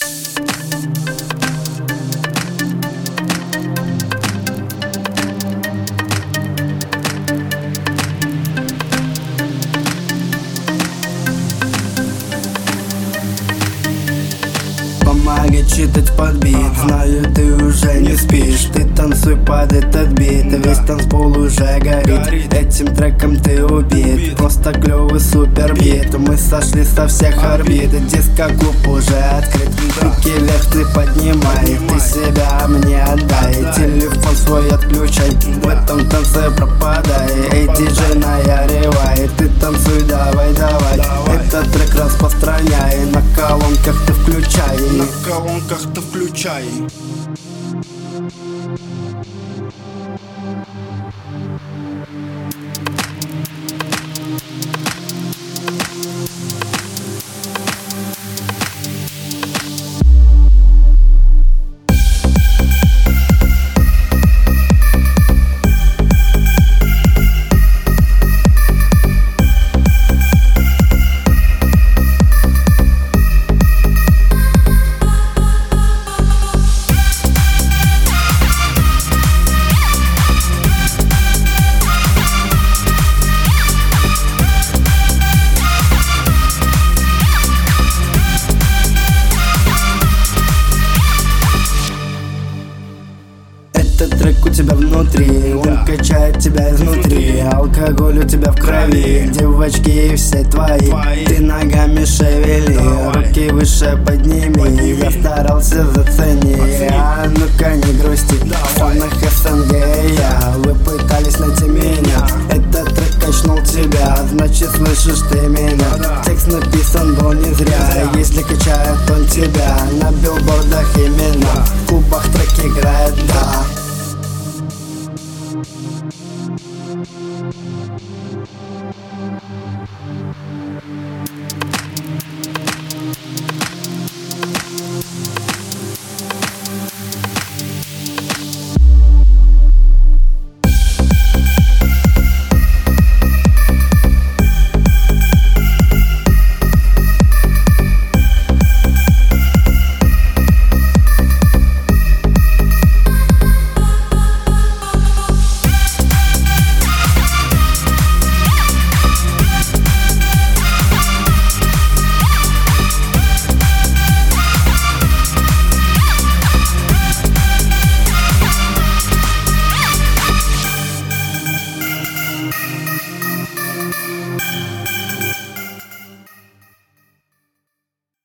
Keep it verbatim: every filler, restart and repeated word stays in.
Помогай читать под бит. Знаю, ты уже не спишь. Ты танцуй под этот бит. Весь танцпол уже горит. Этим треком ты убит. Просто клёвый супер бит. Мы сошли со всех орбит. Диско-клуб уже открыт. Руки вверх ты поднимай. Ты себя мне отдай. Телефон свой отключай. В этом танце пропадай. Эй, диджей, наяривай. Ты танцуй, давай, давай. Этот трек распространяй. На колонках ты включай. На колонках ты включай. Этот трек у тебя внутри, он качает тебя изнутри. Алкоголь у тебя в крови, девочки все твои. Ты ногами шевели, руки выше подними. Я старался, зацени, а ну-ка не грусти. В странах СНГ я, вы пытались найти меня. Этот трек качнул тебя, значит слышишь ты меня. Текст написан был не зря, если качает он тебя. На билбордах имя